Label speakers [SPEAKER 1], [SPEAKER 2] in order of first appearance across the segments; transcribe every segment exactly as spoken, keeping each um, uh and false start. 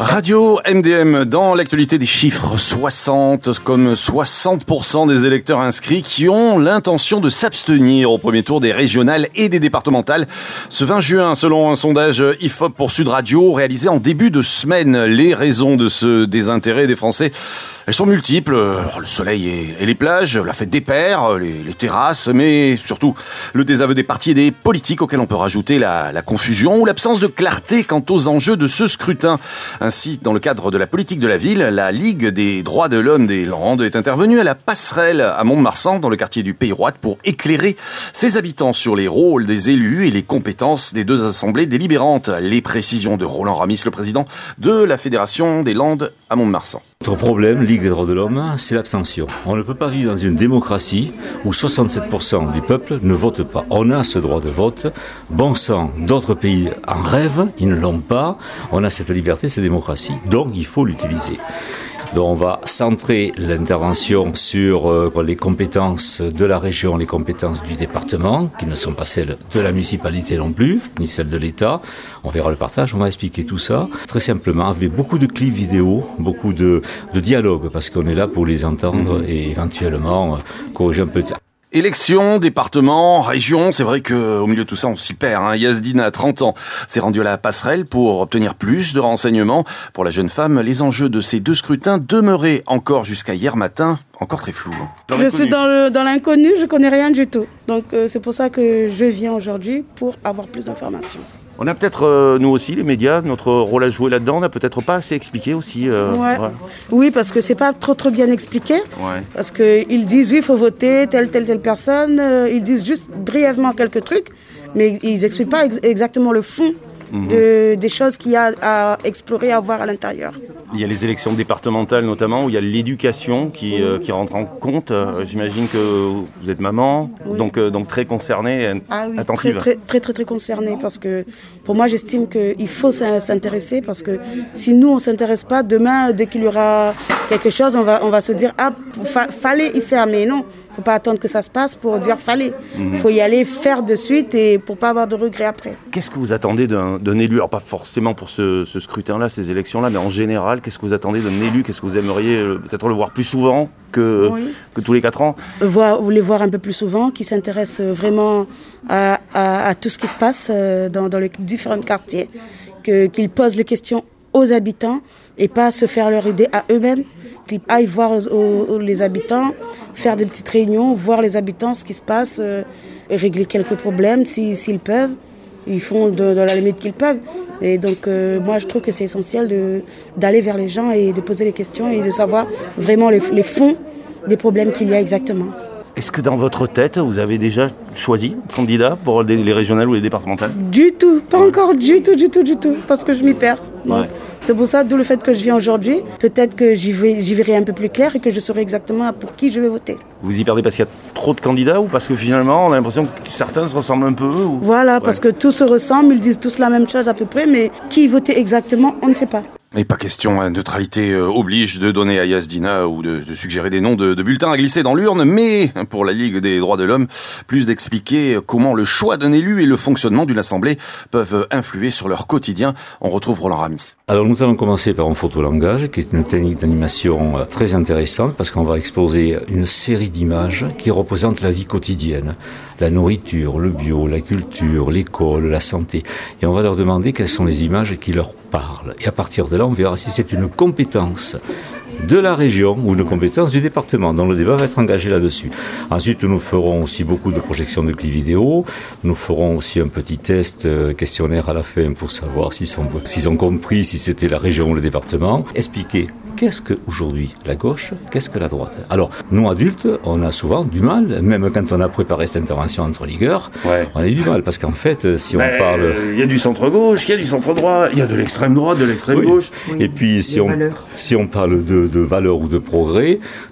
[SPEAKER 1] Radio M D M, dans l'actualité des chiffres, soixante, comme soixante pour cent des électeurs inscrits qui ont l'intention de s'abstenir au premier tour des régionales et des départementales. Ce vingt juin, selon un sondage I F O P pour Sud Radio, réalisé en début de semaine, les raisons de ce désintérêt des Français, elles sont multiples. Le soleil et les plages, la fête des pères, les, les terrasses, mais surtout le désaveu des partis et des politiques auxquels on peut rajouter la, la confusion ou l'absence de clarté quant aux enjeux de ce scrutin. Ainsi, dans le cadre de la politique de la ville, la Ligue des droits de l'homme des Landes est intervenue à la Passerelle à Mont-de-Marsan, dans le quartier du Pays Roide, pour éclairer ses habitants sur les rôles des élus et les compétences des deux assemblées délibérantes. Les précisions de Roland Ramis, le président de la Fédération des Landes à Mont-de-Marsan.
[SPEAKER 2] Notre problème, Ligue des droits de l'homme, c'est l'abstention. On ne peut pas vivre dans une démocratie où soixante-sept pour cent du peuple ne vote pas. On a ce droit de vote. Bon sang, d'autres pays en rêvent, ils ne l'ont pas. On a cette liberté, cette démocratie. Donc, il faut l'utiliser. Donc on va centrer l'intervention sur euh, les compétences de la région, les compétences du département, qui ne sont pas celles de la municipalité non plus, ni celles de l'État. On verra le partage, on va expliquer tout ça très simplement, avec beaucoup de clips vidéo, beaucoup de, de dialogue, parce qu'on est là pour les entendre et éventuellement euh, corriger un peu.
[SPEAKER 1] Élections, départements, régions, c'est vrai qu'au milieu de tout ça, on s'y perd. Hein. Yazdina, trente ans, s'est rendue à la Passerelle pour obtenir plus de renseignements. Pour la jeune femme, les enjeux de ces deux scrutins demeuraient encore jusqu'à hier matin, encore très flous.
[SPEAKER 3] Dans je suis dans, le, dans l'inconnu, je connais rien du tout. Donc euh, c'est pour ça que je viens aujourd'hui pour avoir plus d'informations.
[SPEAKER 1] On a peut-être, euh, nous aussi, les médias, notre rôle à jouer là-dedans, on n'a peut-être pas assez expliqué aussi. Euh,
[SPEAKER 3] ouais.
[SPEAKER 1] Ouais.
[SPEAKER 3] Oui, parce que c'est pas trop trop bien expliqué.
[SPEAKER 1] Ouais.
[SPEAKER 3] Parce qu'ils disent, oui, il faut voter telle, telle, telle personne. Euh, ils disent juste brièvement quelques trucs, mais ils n'expliquent pas ex- exactement le fond mmh. de, des choses qu'il y a à explorer, à voir à l'intérieur.
[SPEAKER 1] Il y a les élections départementales notamment, où il y a l'éducation qui, mmh. euh, qui rentre en compte. Euh, j'imagine que vous êtes maman, oui. donc, euh, donc très concernée,
[SPEAKER 3] ah oui,
[SPEAKER 1] attentive.
[SPEAKER 3] Très, très, très, très, très concernée, parce que pour moi, j'estime qu'il faut s'intéresser, parce que si nous, on ne s'intéresse pas, demain, dès qu'il y aura quelque chose, on va, on va se dire, ah, fa- fallait y faire, mais non. Il ne faut pas attendre que ça se passe pour dire fallait. Il mmh. faut y aller, faire de suite et pour ne pas avoir de regrets après.
[SPEAKER 1] Qu'est-ce que vous attendez d'un, d'un élu ? Alors pas forcément pour ce, ce scrutin-là, ces élections-là, mais en général, qu'est-ce que vous attendez d'un élu ? Qu'est-ce que vous aimeriez euh, peut-être le voir plus souvent que, oui. que tous les quatre ans ?
[SPEAKER 3] Voir, Vous les voir un peu plus souvent, qui s'intéressent vraiment à, à, à tout ce qui se passe dans, dans les différents quartiers, que, qu'ils posent les questions aux habitants et pas se faire leur idée à eux-mêmes, qu'ils aillent voir aux, aux, les habitants, faire des petites réunions, voir les habitants, ce qui se passe, euh, régler quelques problèmes si, s'ils peuvent. Ils font de, de la limite qu'ils peuvent. Et donc, euh, moi, je trouve que c'est essentiel de, d'aller vers les gens et de poser les questions et de savoir vraiment les, les fonds des problèmes qu'il y a exactement.
[SPEAKER 1] Est-ce que dans votre tête, vous avez déjà choisi candidat pour les, les régionales ou les départementales ?
[SPEAKER 3] Du tout, pas ouais. encore du tout, du tout, du tout, parce que je m'y perds. Donc,
[SPEAKER 1] ouais.
[SPEAKER 3] C'est pour ça, d'où le fait que je viens aujourd'hui. Peut-être que j'y, vais, j'y verrai un peu plus clair et que je saurai exactement pour qui je vais voter.
[SPEAKER 1] Vous y perdez parce qu'il y a trop de candidats ou parce que finalement, on a l'impression que certains se ressemblent un peu ou...
[SPEAKER 3] Voilà, ouais. parce que tous se ressemblent, ils disent tous la même chose à peu près, mais qui voter exactement, on ne sait pas.
[SPEAKER 1] Et pas question, hein, neutralité euh, oblige de donner à Yazdina ou de, de suggérer des noms de, de bulletins à glisser dans l'urne, mais pour la Ligue des droits de l'homme, plus d'expliquer comment le choix d'un élu et le fonctionnement d'une assemblée peuvent influer sur leur quotidien. On retrouve Roland Ramis.
[SPEAKER 2] Alors nous allons commencer par un photolangage, qui est une technique d'animation très intéressante, parce qu'on va exposer une série d'images qui représentent la vie quotidienne, la nourriture, le bio, la culture, l'école, la santé. Et on va leur demander quelles sont les images qui leur parlent. Et à partir de là, on verra si c'est une compétence de la région ou une compétence du département. Donc le débat va être engagé là-dessus. Ensuite, nous ferons aussi beaucoup de projections de clips vidéo. Nous ferons aussi un petit test euh, questionnaire à la fin pour savoir s'ils, sont, s'ils ont compris si c'était la région ou le département. Expliquer qu'est-ce qu'aujourd'hui la gauche, qu'est-ce que la droite. Alors, nous adultes, on a souvent du mal, même quand on a préparé cette intervention entre ligueurs, ouais. on a eu du mal, parce qu'en fait, si ben, on parle...
[SPEAKER 1] Il y a du centre-gauche, il y a du centre-droit, il y a de l'extrême droite, de l'extrême oui. gauche.
[SPEAKER 2] Oui. Et puis, si on, si on parle de, de valeurs ou de progrès,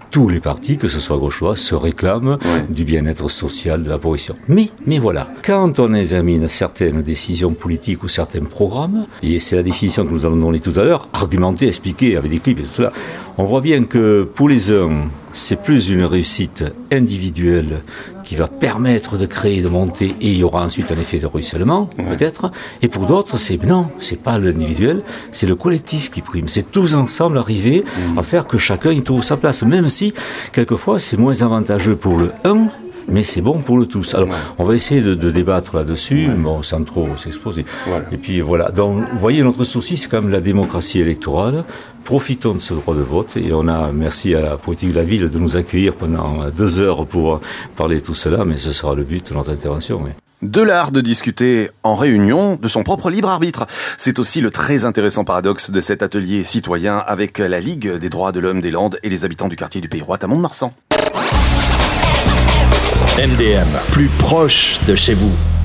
[SPEAKER 2] tous les partis, que ce soit gauchois, se réclament ouais. du bien-être social, de la population. Mais, mais voilà, quand on examine certaines décisions politiques ou certains programmes, et c'est la définition que nous allons donner tout à l'heure, argumenter, expliquer avec des clips et tout cela, on voit bien que pour les uns, c'est plus une réussite individuelle qui va permettre de créer, de monter, et il y aura ensuite un effet de ruissellement, ouais. peut-être. Et pour d'autres, c'est non, c'est pas l'individuel, c'est le collectif qui prime. C'est tous ensemble arriver mmh. à faire que chacun y trouve sa place, même si quelquefois c'est moins avantageux pour le un, mais c'est bon pour le tous. Alors, ouais. on va essayer de, de débattre là-dessus, ouais. bon, sans trop s'exposer. Voilà. Et puis voilà. Donc, vous voyez, notre souci, c'est quand même la démocratie électorale. Profitons de ce droit de vote. Et on a, merci à la politique de la ville de nous accueillir pendant deux heures pour parler de tout cela, mais ce sera le but de notre intervention. Oui.
[SPEAKER 1] De l'art de discuter en réunion de son propre libre arbitre. C'est aussi le très intéressant paradoxe de cet atelier citoyen avec la Ligue des droits de l'homme des Landes et les habitants du quartier du Pays Roi à Mont-de-Marsan.
[SPEAKER 4] M D M, plus proche de chez vous.